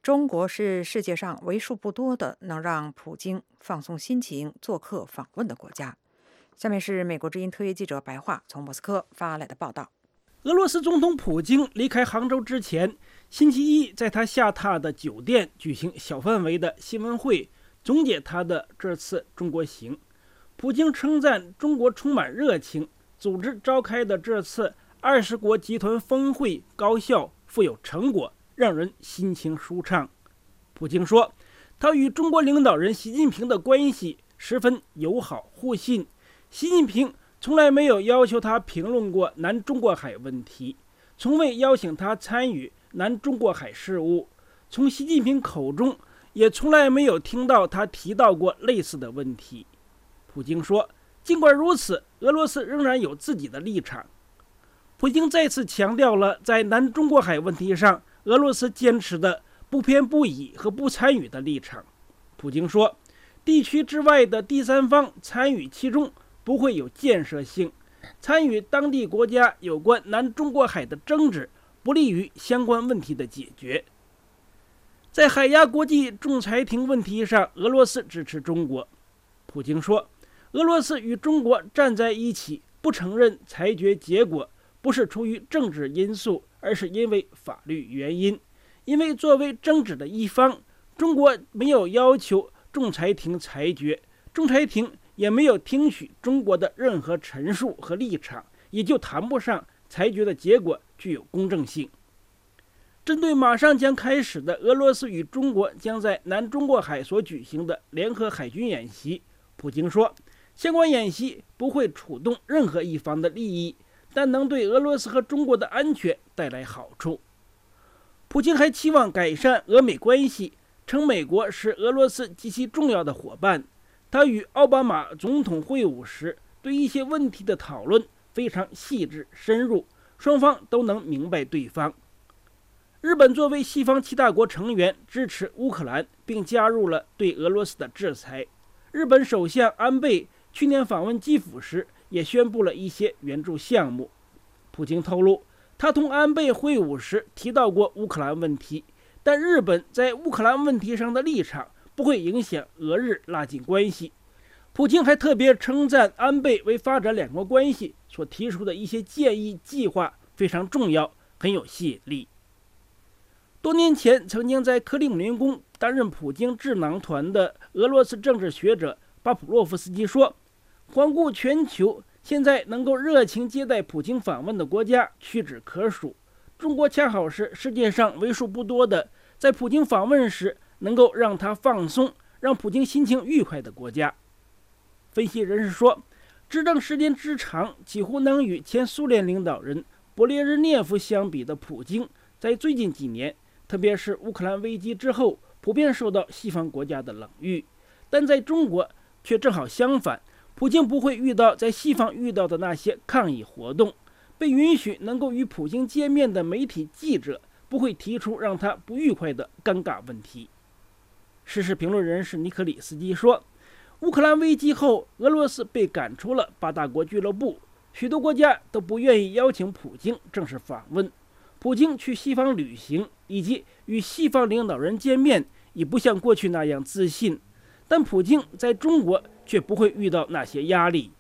中国是世界上为数不多的能让普京放松心情做客访问的国家。下面是美国之音特约记者白桦从莫斯科发来的报道。 俄罗斯总统普京离开杭州之前，星期一在他下榻的酒店举行小范围的新闻会，总结他的这次中国行。普京称赞中国充满热情，组织召开的这次二十国集团峰会高效、富有成果，让人心情舒畅。普京说，他与中国领导人习近平的关系十分友好互信，习近平从来没有要求他评论过南中国海问题，从未邀请他参与南中国海事务，从习近平口中也从来没有听到他提到过类似的问题。普京说，尽管如此，俄罗斯仍然有自己的立场。普京再次强调了在南中国海问题上俄罗斯坚持的不偏不倚和不参与的立场。普京说，地区之外的第三方参与其中不会有建设性，参与当地国家有关南中国海的争执，不利于相关问题的解决。在海牙国际仲裁庭问题上，俄罗斯支持中国。普京说，俄罗斯与中国站在一起，不承认裁决结果，不是出于政治因素，而是因为法律原因。因为作为争执的一方，中国没有要求仲裁庭裁决，仲裁庭也没有听取中国的任何陈述和立场，也就谈不上裁决的结果具有公正性。针对马上将开始的俄罗斯与中国将在南中国海所举行的联合海军演习，普京说，相关演习不会触动任何一方的利益，但能对俄罗斯和中国的安全带来好处。普京还期望改善俄美关系，称美国是俄罗斯极其重要的伙伴。他与奥巴马总统会晤时，对一些问题的讨论非常细致深入，双方都能明白对方。日本作为西方七大国成员，支持乌克兰，并加入了对俄罗斯的制裁。日本首相安倍去年访问基辅时，也宣布了一些援助项目。普京透露，他同安倍会晤时提到过乌克兰问题，但日本在乌克兰问题上的立场不会影响俄日拉近关系。普京还特别称赞安倍为发展两国关系所提出的一些建议计划非常重要，很有吸引力。多年前曾经在克里姆林宫担任普京智囊团的俄罗斯政治学者巴甫洛夫斯基说，环顾全球，现在能够热情接待普京访问的国家屈指可数，中国恰好是世界上为数不多的在普京访问时能够让他放松，让普京心情愉快的国家。分析人士说，执政时间之长，几乎能与前苏联领导人勃列日涅夫相比的普京，在最近几年，特别是乌克兰危机之后，普遍受到西方国家的冷遇。但在中国却正好相反，普京不会遇到在西方遇到的那些抗议活动，被允许能够与普京见面的媒体记者不会提出让他不愉快的尴尬问题。时事评论人士尼克里斯基说，乌克兰危机后，俄罗斯被赶出了八大国俱乐部，许多国家都不愿意邀请普京正式访问。普京去西方旅行以及与西方领导人见面，已不像过去那样自信。但普京在中国却不会遇到那些压力。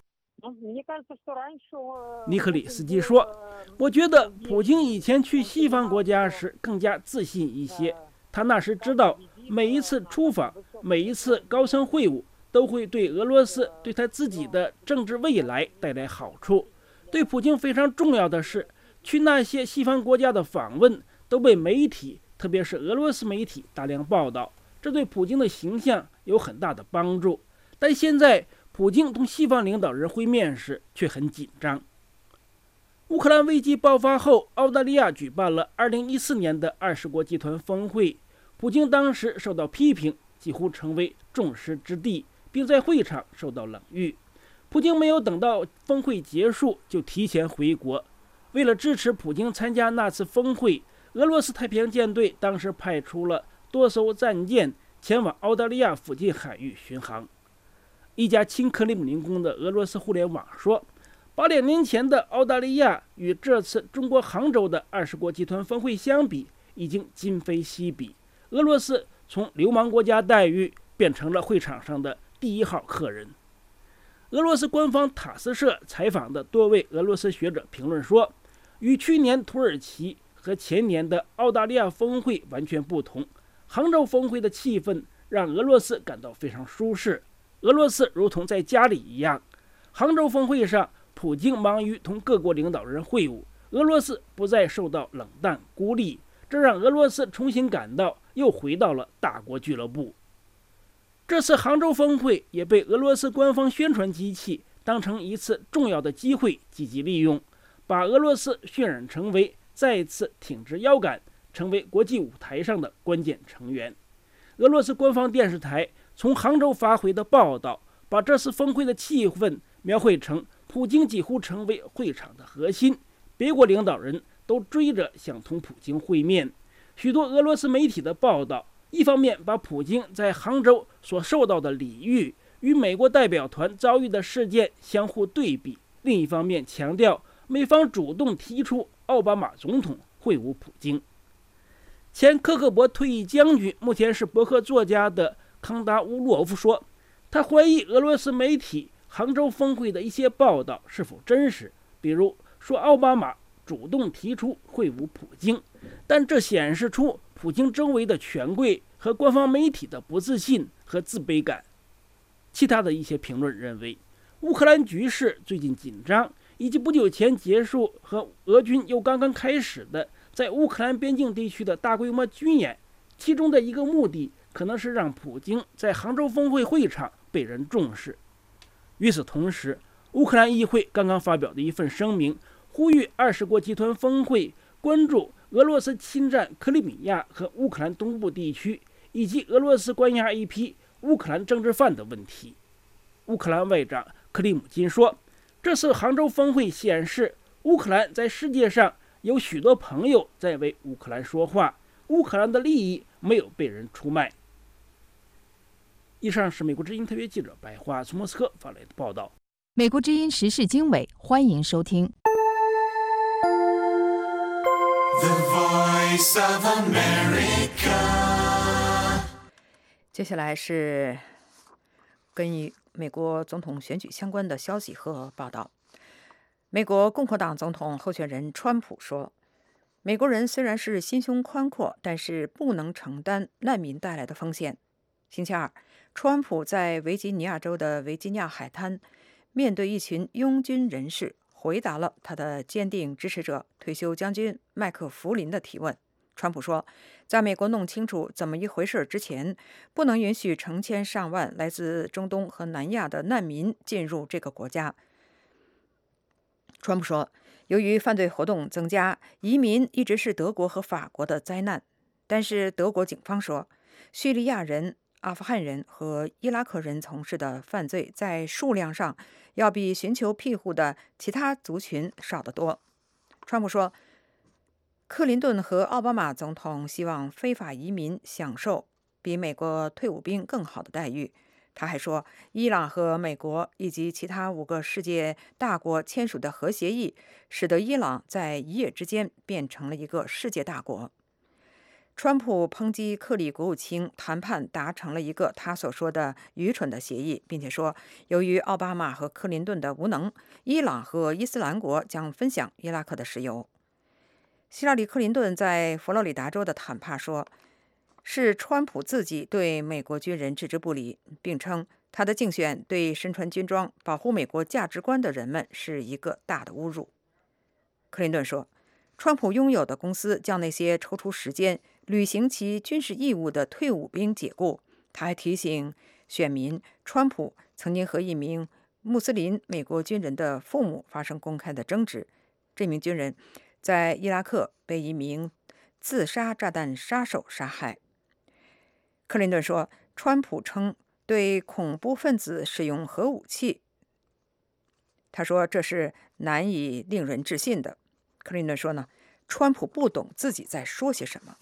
尼克里斯基说，我觉得普京以前去西方国家时更加自信一些，他那时知道每一次出访，每一次高层会晤都会对俄罗斯对他自己的政治未来带来好处。对普京非常重要的是，去那些西方国家的访问都被媒体，特别是俄罗斯媒体大量报道，这对普京的形象有很大的帮助。但现在普京同西方领导人会面时却很紧张。乌克兰危机爆发后，澳大利亚举办了二零一四年的二十国集团峰会，普京当时受到批评，几乎成为众矢之的，并在会场受到冷遇。普京没有等到峰会结束就提前回国。为了支持普京参加那次峰会，俄罗斯太平洋舰队当时派出了多艘战舰前往澳大利亚附近海域巡航。一家亲克里姆林宫的俄罗斯互联网说，八两年前的澳大利亚与这次中国杭州的二十国集团峰会相比，已经今非昔比。 俄罗斯从流氓国家待遇变成了会场上的第一号客人。俄罗斯官方塔斯社采访的多位俄罗斯学者评论说，与去年土耳其和前年的澳大利亚峰会完全不同，杭州峰会的气氛让俄罗斯感到非常舒适，俄罗斯如同在家里一样。杭州峰会上，普京忙于同各国领导人会晤，俄罗斯不再受到冷淡孤立，这让俄罗斯重新感到又回到了大国俱乐部。这次杭州峰会也被俄罗斯官方宣传机器当成一次重要的机会积极利用，把俄罗斯渲染成为再次挺直腰杆，成为国际舞台上的关键成员。俄罗斯官方电视台从杭州发回的报道，把这次峰会的气氛描绘成普京几乎成为会场的核心，别国领导人都追着想同普京会面。许多俄罗斯媒体的报道，一方面把普京在杭州所受到的礼遇与美国代表团遭遇的事件相互对比，另一方面强调美方主动提出奥巴马总统会晤普京。前科克勃退役将军，目前是博客作家的康达乌洛夫说，他怀疑俄罗斯媒体杭州峰会的一些报道是否真实，比如说奥巴马主动提出会晤普京，但这显示出普京周围的权贵和官方媒体的不自信和自卑感。其他的一些评论认为，乌克兰局势最近紧张，以及不久前结束和俄军又刚刚开始的在乌克兰边境地区的大规模军演，其中的一个目的可能是让普京在杭州峰会会场被人重视。与此同时，乌克兰议会刚刚发表的一份声明，呼吁二十国集团峰会关注俄罗斯侵占克里米亚和乌克兰东部地区，以及俄罗斯关押一批乌克兰政治犯的问题。乌克兰外长克里姆金说，这次杭州峰会显示，乌克兰在世界上有许多朋友在为乌克兰说话，乌克兰的利益没有被人出卖。以上是美国之音特约记者白桦从莫斯科发来的报道。 美国之音时事经纬，欢迎收听。 The Voice of America。 接下来是跟与美国总统选举相关的消息和报道。美国共和党总统候选人川普说，美国人虽然是心胸宽阔，但是不能承担难民带来的风险。星期二，川普在维吉尼亚州的维吉尼亚海滩面对一群拥军人士，回答了他的坚定支持者退休将军麦克弗林的提问。川普说，在美国弄清楚怎么一回事之前，不能允许成千上万来自中东和南亚的难民进入这个国家。川普说，由于犯罪活动增加，移民一直是德国和法国的灾难。但是德国警方说，叙利亚人、阿富汗人和伊拉克人从事的犯罪在数量上要比寻求庇护的其他族群少得多。川普说，克林顿和奥巴马总统希望非法移民享受比美国退伍兵更好的待遇。他还说，伊朗和美国以及其他五个世界大国签署的核协议，使得伊朗在一夜之间变成了一个世界大国。川普抨击克里国务卿谈判达成了一个他所说的愚蠢的协议，并且说，由于奥巴马和克林顿的无能，伊朗和伊斯兰国将分享伊拉克的石油。希拉里·克林顿在佛罗里达州的谈判说，是川普自己对美国军人置之不理，并称他的竞选对身穿军装、保护美国价值观的人们是一个大的侮辱。克林顿说，川普拥有的公司将那些抽出时间履行其军事义务的退伍兵解雇。他还提醒选民，川普曾经和一名穆斯林美国军人的父母发生公开的争执。这名军人在伊拉克被一名自杀炸弹杀手杀害。克林顿说，川普称对恐怖分子使用核武器，他说这是难以令人置信的。克林顿说呢，川普不懂自己在说些什么。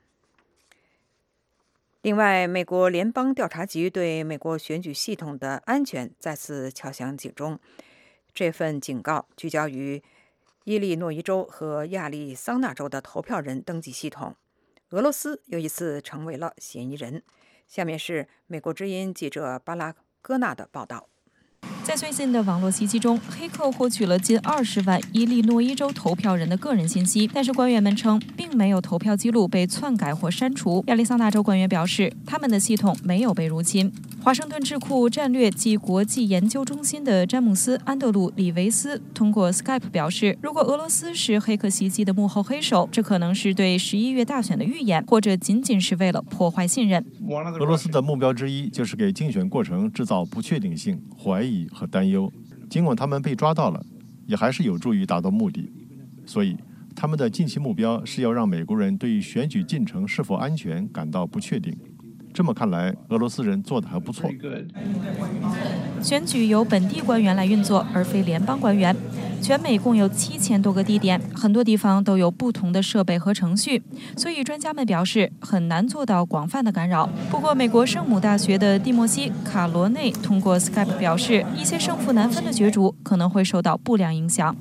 另外，美国联邦调查局对美国选举系统的安全再次敲响警钟。这份警告聚焦于伊利诺伊州和亚利桑那州的投票人登记系统。 俄罗斯又一次成为了嫌疑人。下面是美国之音记者巴拉戈纳的报道。 在最近的网络袭击中，黑客获取了近二十万伊利诺伊州投票人的个人信息，但是官员们称，并没有投票记录被篡改或删除。亚利桑那州官员表示，他们的系统没有被入侵。华盛顿智库战略及国际研究中心的詹姆斯·安德鲁·里维斯通过 Skype 表示，如果俄罗斯是黑客袭击的幕后黑手，这可能是对十一月大选的预演，或者仅仅是为了破坏信任。 俄罗斯的目标之一就是给竞选过程制造不确定性、怀疑和担忧。尽管他们被抓到了，也还是有助于达到目的。所以，他们的近期目标是要让美国人对于选举进程是否安全感到不确定。这么看来，俄罗斯人做得还不错。 选举由本地官员来运作，而非联邦官员。全美共有七千多个地点，很多地方都有不同的设备和程序，所以专家们表示很难做到广泛的干扰。不过，美国圣母大学的蒂莫西·卡罗内通过 Skype 表示，一些胜负难分的角逐可能会受到不良影响。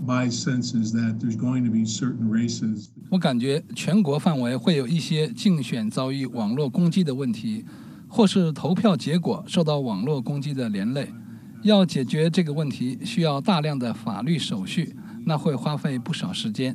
我感觉全国范围会有一些竞选遭遇网络攻击的问题，或是投票结果受到网络攻击的连累。要解决这个问题，需要大量的法律手续，那会花费不少时间。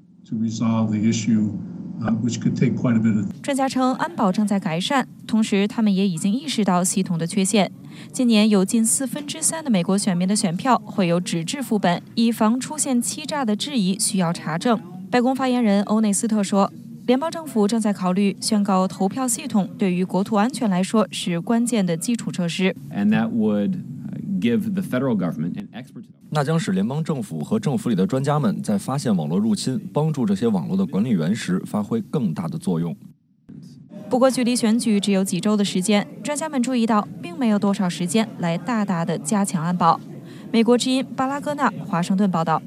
专家称，安保正在改善，同时他们也已经意识到系统的缺陷。今年有近四分之三的美国选民的选票会有纸质副本，以防出现欺诈的质疑需要查证。白宫发言人欧内斯特说，联邦政府正在考虑宣告投票系统对于国土安全来说是关键的基础设施。 And that would give the federal government an expert. 那将使联邦政府和政府里的专家们在发现网络入侵、帮助这些网络的管理员时发挥更大的作用。 不过，距离选举只有几周的时间，专家们注意到，并没有多少时间来大大的加强安保。美国之音巴拉戈纳，华盛顿报道。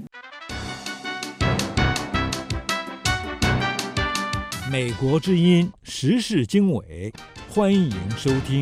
美国之音时事经纬，欢迎收听。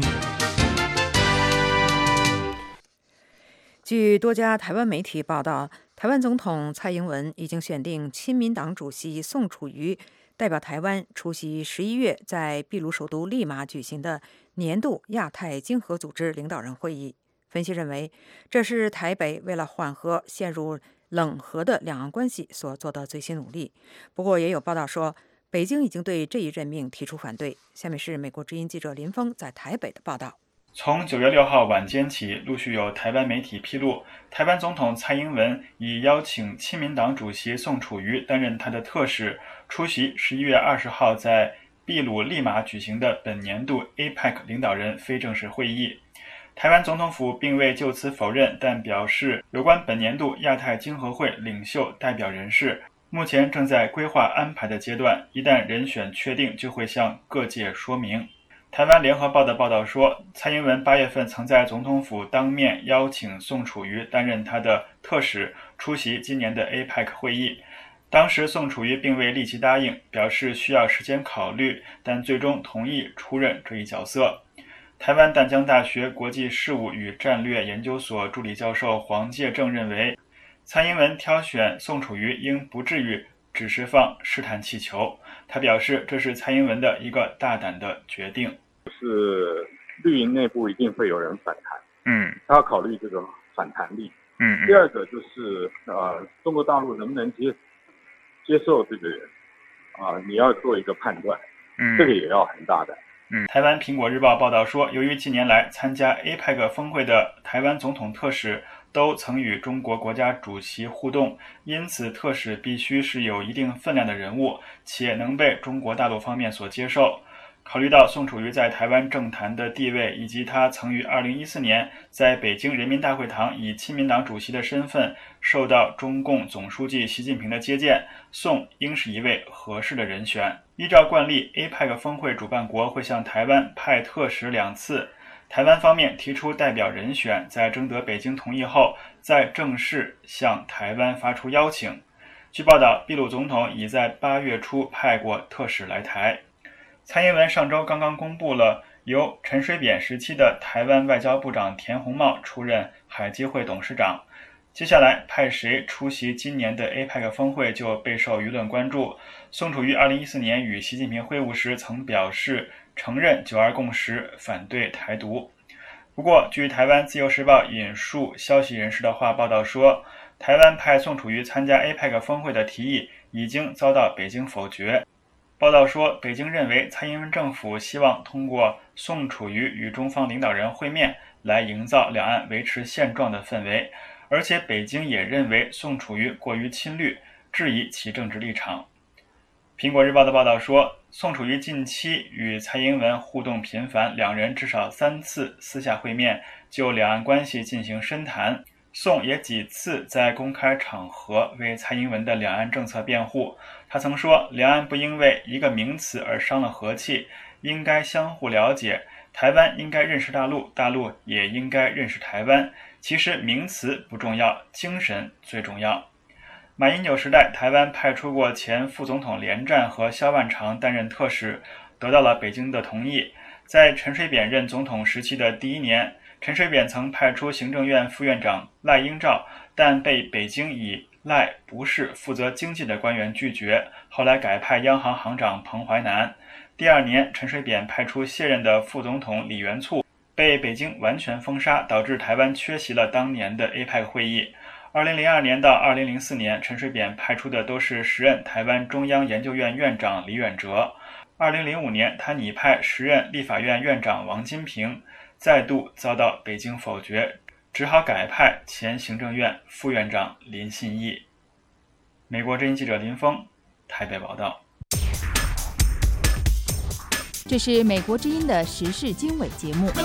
据多家台湾媒体报道，台湾总统蔡英文已经选定亲民党主席宋楚瑜代表台湾出席十一月在秘鲁首都利马举行的年度亚太经合组织领导人会议。分析认为，这是台北为了缓和陷入冷河的两岸关系所做的最新努力。不过，也有报道说，北京已经对这一任命提出反对。下面是美国之音记者林峰在台北的报道。 从九月六号晚间起，陆续有台湾媒体披露，台湾总统蔡英文已邀请亲民党主席宋楚瑜担任他的特使，出席十一月二十号在秘鲁利马举行的本年度 A P E C 领导人非正式会议。台湾总统府并未就此否认，但表示有关本年度亚太经合会领袖代表人士目前正在规划安排的阶段，一旦人选确定，就会向各界说明。台湾联合报的报道说，蔡英文八月份曾在总统府当面邀请宋楚瑜担任他的特使，出席今年的 A P E C 会议。当时宋楚瑜并未立即答应，表示需要时间考虑，但最终同意出任这一角色。台湾淡江大学国际事务与战略研究所助理教授黄介正认为，蔡英文挑选宋楚瑜应不至于只是放试探气球。他表示，这是蔡英文的一个大胆的决定。 是绿营内部一定会有人反弹， 嗯， 他要考虑这个反弹力。 嗯， 第二个就是呃，中国大陆能不能接接受这个人啊、呃？你要做一个判断， 嗯， 这个也要很大胆。 嗯，台湾苹果日报报道说，由于近年来参加 A P E C 峰会的台湾总统特使都曾与中国国家主席互动，因此特使必须是有一定分量的人物，且能被中国大陆方面所接受。考虑到宋楚瑜在台湾政坛的地位，以及他曾于二零一四年在北京人民大会堂以亲民党主席的身份受到中共总书记习近平的接见，宋应是一位合适的人选。依照惯例， A P E C 峰会主办国会向台湾派特使两次，台湾方面提出代表人选，在征得北京同意后，再正式向台湾发出邀请。据报道，秘鲁总统已在八月初派过特使来台。蔡英文上周刚刚公布了由陈水扁时期的台湾外交部长田宏茂出任海基会董事长， 接下来派谁出席今年的 A P E C 峰会就备受舆论关注。宋楚瑜二零一四年与习近平会晤时曾表示承认九二共识，反对台独。不过，据台湾自由时报引述消息人士的话报道说，台湾派宋楚瑜参加 A P E C 峰会的提议已经遭到北京否决。报道说，北京认为蔡英文政府希望通过宋楚瑜与中方领导人会面来营造两岸维持现状的氛围，而且北京也认为宋楚瑜过于亲绿，质疑其政治立场。苹果日报的报道说，宋楚瑜近期与蔡英文互动频繁，两人至少三次私下会面，就两岸关系进行深谈。宋也几次在公开场合为蔡英文的两岸政策辩护。他曾说，两岸不因为一个名词而伤了和气，应该相互了解，台湾应该认识大陆，大陆也应该认识台湾。其实名词不重要，精神最重要。马英九时代，台湾派出过前副总统连战和萧万长担任特使，得到了北京的同意。在陈水扁任总统时期的第一年，陈水扁曾派出行政院副院长赖英照，但被北京以赖不是负责经济的官员拒绝，后来改派央行行长彭淮南。第二年，陈水扁派出卸任的副总统李元簇，被北京完全封杀，导致台湾缺席了当年的 A P E C 会议。二零零二年到二零零四年，陈水扁派出的都是时任台湾中央研究院院长李远哲。二零零五年，他拟派时任立法院院长王金平，再度遭到北京否决，只好改派前行政院副院长林信义。美国之音记者林峰台北报道。 这是美国之音的时事经纬节目。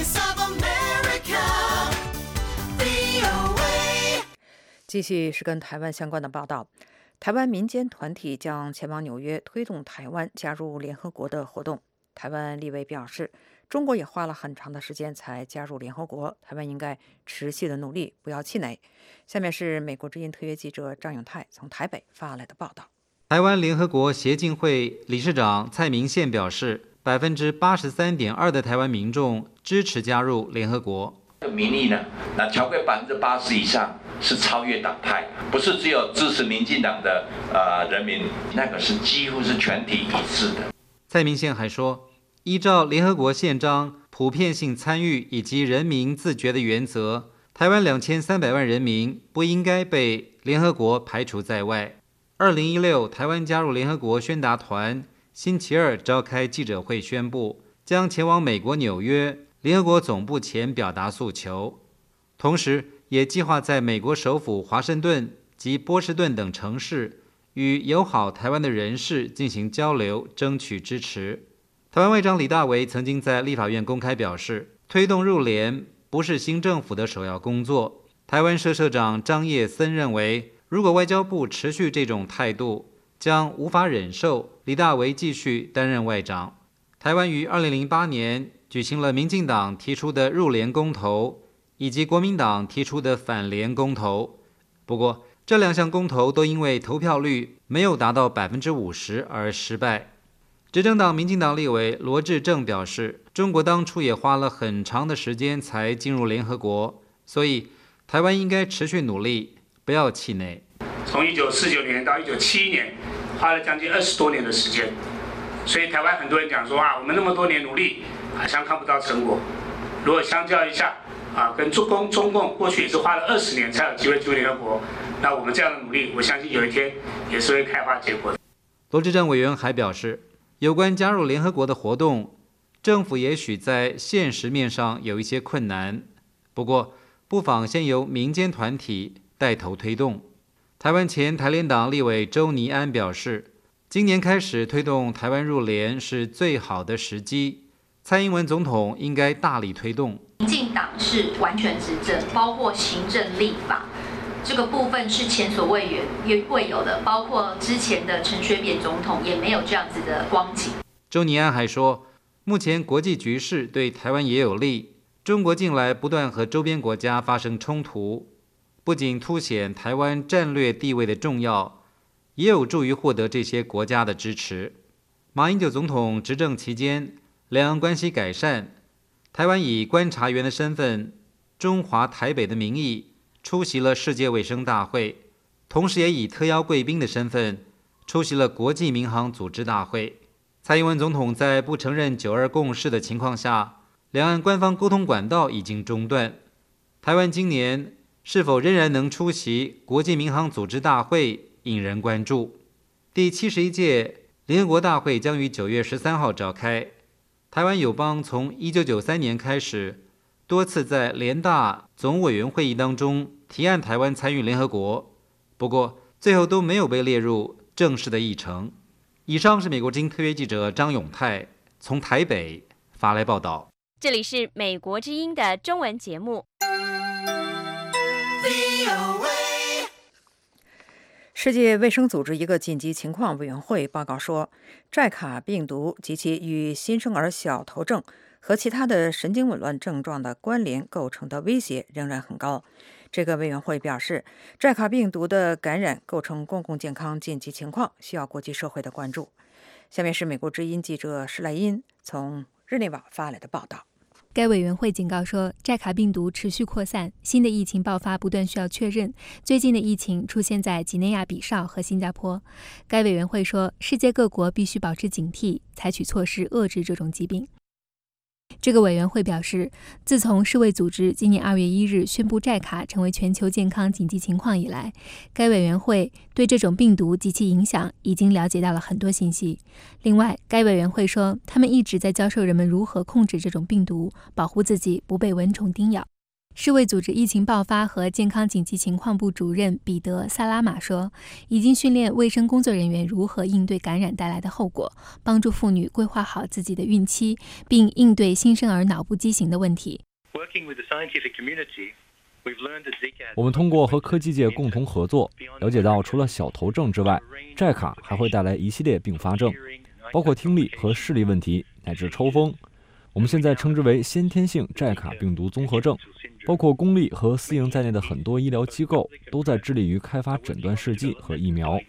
继续是跟台湾相关的报道。台湾民间团体将前往纽约推动台湾加入联合国的活动。台湾立委表示，中国也花了很长的时间才加入联合国，台湾应该持续的努力，不要气馁。下面是美国之音特约记者张永泰从台北发来的报道。 台湾联合国协进会理事长蔡明宪表示，百分之八十三点二的台湾民众支持加入联合国。 民意呢，那超过百分之八十以上是超越党派，不是只有支持民进党的呃人民，那个是几乎是全体一致的。 蔡明宪还说，依照联合国宪章普遍性参与以及人民自觉的原则，台湾两千三百万人民不应该被联合国排除在外。二零一六台湾加入联合国宣达团星期二召开记者会，宣布将前往美国纽约联合国总部前表达诉求，同时也计划在美国首府华盛顿及波士顿等城市与友好台湾的人士进行交流，争取支持。台湾外长李大为曾经在立法院公开表示，推动入联不是新政府的首要工作。台湾社社长张业森认为，如果外交部持续这种态度，将无法忍受李大为继续担任外长。台湾于二零零八年举行了民进党提出的入联公投，以及国民党提出的反联公投。不过，这两项公投都因为投票率没有达到百分之五十而失败。执政党民进党立委罗致政表示，中国当初也花了很长的时间才进入联合国，所以台湾应该持续努力，不要气馁。 从一九四九年到一九七一年，花了将近二十多年的时间，所以台湾很多人讲说啊，我们那么多年努力，好像看不到成果。如果相较一下啊，跟中共中共过去也是花了二十年才有机会进入联合国，那我们这样的努力，我相信有一天也是会开花结果的。 罗致政委员还表示，有关加入联合国的活动，政府也许在现实面上有一些困难，不过不妨先由民间团体带头推动。台湾前台联党立委周倪安表示，今年开始推动台湾入联是最好的时机，蔡英文总统应该大力推动。 民进党是完全执政，包括行政立法这个部分是前所未有未有的，包括之前的陈水扁总统也没有这样子的光景。 周倪安还说，目前国际局势对台湾也有利，中国近来不断和周边国家发生冲突，不仅凸显台湾战略地位的重要，也有助于获得这些国家的支持。马英九总统执政期间，两岸关系改善，台湾以观察员的身份，中华台北的民意出席了世界卫生大会，同时也以特邀贵宾的身份出席了国际民航组织大会。蔡英文总统在不承认九二共识的情况下，两岸官方沟通管道已经中断。台湾今年是否仍然能出席国际民航组织大会，引人关注。第七十一届联合国大会将于九月十三号召开。台湾友邦从一九九三年开始，多次在联大总委员会议当中提案台湾参与联合国，不过最后都没有被列入正式的议程。以上是美国之音特约记者张永泰从台北发来报道。 这里是美国之音的中文节目。 世界卫生组织一个紧急情况委员会报告说，寨卡病毒及其与新生儿小头症和其他的神经紊乱症状的关联构成的威胁仍然很高。这个委员会表示，寨卡病毒的感染构成公共健康紧急情况，需要国际社会的关注。下面是美国之音记者施莱因从日内瓦发来的报道。 该委员会警告说，寨卡病毒持续扩散，新的疫情爆发不断需要确认。最近的疫情出现在几内亚比绍和新加坡。该委员会说，世界各国必须保持警惕，采取措施遏制这种疾病。这个委员会表示，自从世卫组织今年二月一日宣布寨卡成为全球健康紧急情况以来，该委员会对这种病毒及其影响已经了解到了很多信息。另外，该委员会说，他们一直在教授人们如何控制这种病毒，保护自己不被蚊虫叮咬。世卫组织疫情爆发和健康紧急情况部主任彼得·萨拉马说，已经训练卫生工作人员如何应对感染带来的后果，帮助妇女规划好自己的孕期，并应对新生儿脑部畸形的问题。 我们通过和科技界共同合作，了解到除了小头症之外，寨卡还会带来一系列并发症，包括听力和视力问题，乃至抽风。我们现在称之为先天性寨卡病毒综合症，包括公立和私营在内的很多医疗机构都在致力于开发诊断试剂和疫苗。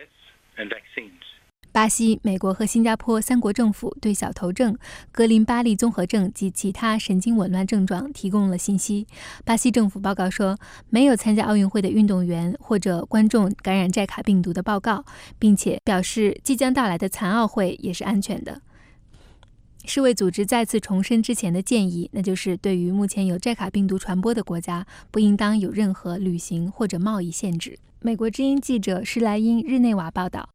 巴西、美国和新加坡三国政府对小头症、格林巴利综合症及其他神经紊乱症状提供了信息。巴西政府报告说，没有参加奥运会的运动员或者观众感染寨卡病毒的报告，并且表示即将到来的残奥会也是安全的。世卫组织再次重申之前的建议，那就是对于目前有寨卡病毒传播的国家，不应当有任何旅行或者贸易限制。美国之音记者施莱因日内瓦报道。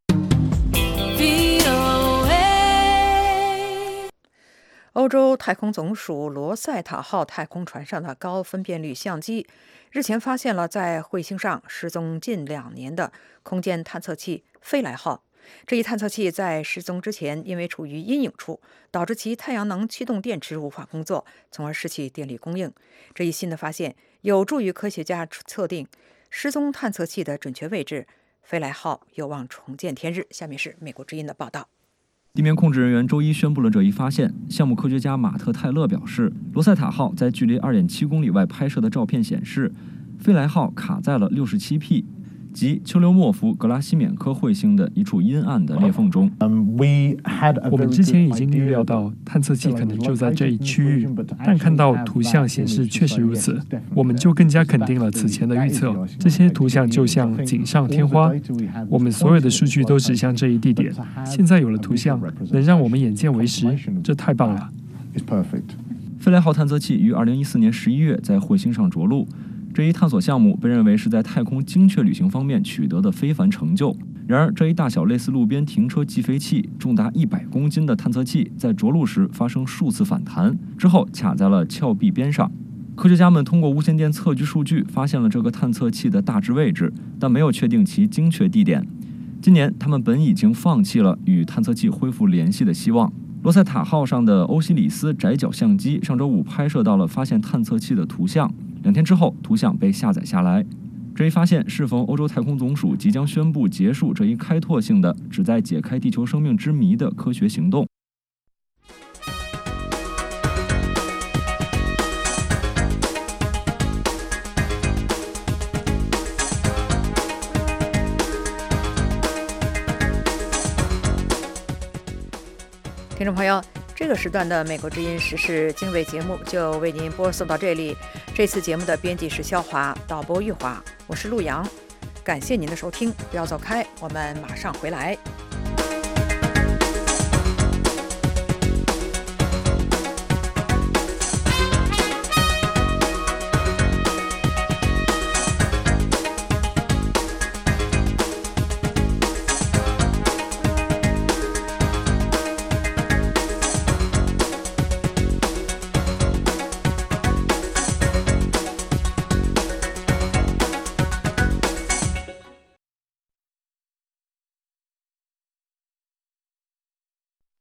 欧洲太空总署罗塞塔号太空船上的高分辨率相机日前发现了在彗星上失踪近两年的空间探测器飞来号。这一探测器在失踪之前因为处于阴影处，导致其太阳能驱动电池无法工作，从而失去电力供应。这一新的发现有助于科学家测定失踪探测器的准确位置，飞来号有望重见天日。下面是美国之音的报道。 地面控制人员周一宣布了这一发现。项目科学家马特·泰勒表示，罗塞塔号在距离 二点七公里外拍摄的照片显示，飞来号卡在了 六十七 P， 即丘留莫夫格拉西缅科彗星的一处阴暗的裂缝中。 我们之前已经预料到探测器可能就在这一区域，但看到图像显示确实如此，我们就更加肯定了此前的预测。这些图像就像锦上添花，我们所有的数据都指向这一地点。现在有了图像，能让我们眼见为实，这太棒了。 飞来号探测器于二零一四年十一月在彗星上着陆。这一探索项目被认为是在太空精确旅行方面取得的非凡成就。然而，这一大小类似路边停车计费器、重达一百公斤的探测器，在着陆时发生数次反弹，之后卡在了峭壁边上。科学家们通过无线电测距数据发现了这个探测器的大致位置，但没有确定其精确地点。今年，他们本已经放弃了与探测器恢复联系的希望。罗塞塔号上的欧西里斯窄角相机上周五拍摄到了发现探测器的图像。两天之后，图像被下载下来。这一发现适逢欧洲太空总署即将宣布结束这一开拓性的、旨在解开地球生命之谜的科学行动。 听众朋友，这个时段的美国之音时事经纬节目就为您播送到这里。 这次节目的编辑是肖华，导播玉华，我是陆阳。感谢您的收听，不要走开，我们马上回来。